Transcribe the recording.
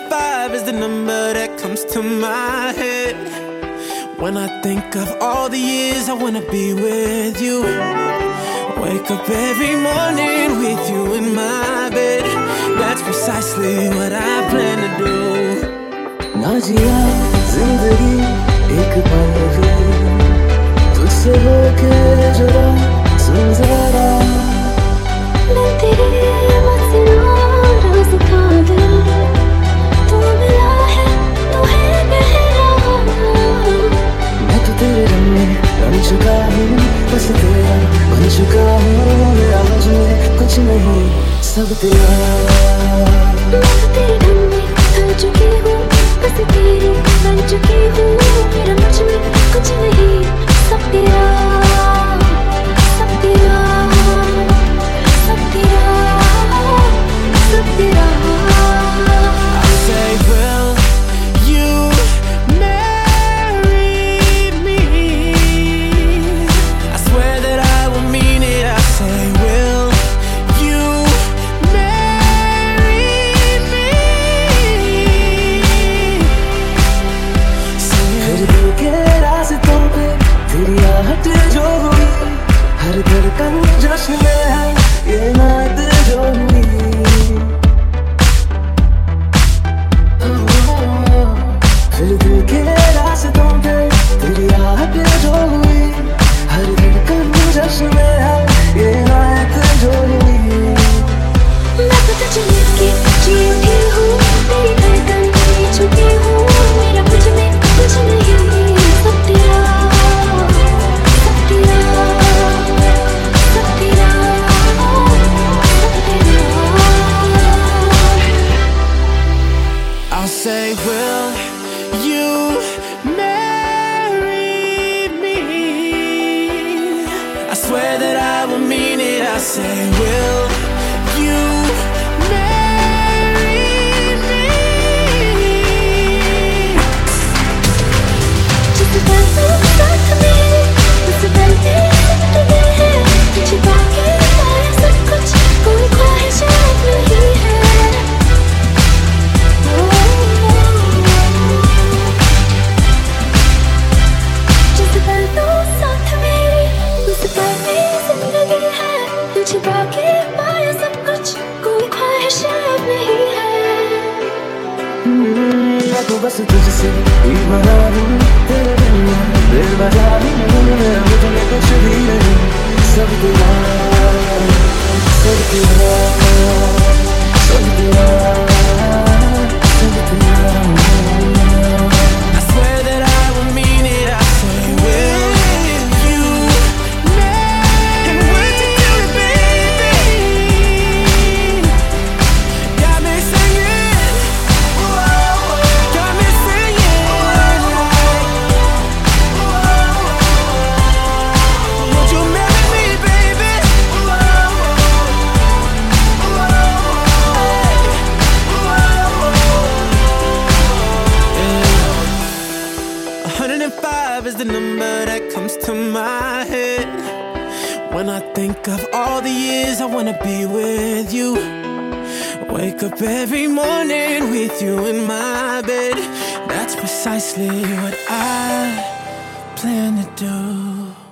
105 is the number that comes to my head when I think of all the years I wanna be with you. Wake up every morning with you in my bed. That's precisely what I plan to do. ना जिया जिंदगी एक पल भी तुझसे होके जुदा सुन जरा मैं तेरे मसरूर रोज़ का दिल तू मिला है तू है मेरा मैं तो तेरे रंग में रंग चुका हूँ बस तेरा बन चुका हूँ मेरा मुझमें कुछ नहीं सब तेरा मैं तो तेरे ढंग में ढल चुकी हूँ बस तेरी बन चुकी हूँ मेरा मुझमें कुछ नहीं सब तेरा सब तेरा सब तेरा सब तेरा I say, will you marry me? I swear that I will mean it. I say, will you marry me? फिर दिल के रास्तों पे तेरी आहट जो हुई हर धड़कन जश्न में है ये नात जो हुई फिर दिल के रास्तों पे तेरी आहट जो हुई हर धड़कन जश्न में है ये नात जो हुई मैं तो तुझे लेके जी उठी हूँ तेरी धड़कन में छुपी हूँ मेरा कुछ में कुछ नहीं सब तेरा सब तेरा सब तेरा सब तेरा I'll say, will you marry me? I swear that I will mean it. I say, will you marry me? जिस पल तू साथ मेरे उस पल तेरी जिंदगी है तुझे पाके पाया सब कुछ कोई ख्वाहिश अब नहीं है जिस पल तू साथ मेरे उस पल तेरी जिंदगी है तुझे पाके पाया सब कुछ कोई ख्वाहिश अब नहीं है मैं तो बस तुझसे ही मना हूँ तेरे बिना दिल बजा हूँ मेरा मुझमें कुछ भी नहीं सब तेरा सब तेरा सब तेरा सब तेरा I swear that I will mean it. I say, will you marry me? Would you do it, baby? Got me singing. Got me singing. Would you marry me, baby? 105 is the number that comes to my head when I think of all the years I wanna be with you. Wake up every morning with you in my bed. That's precisely what I plan to do.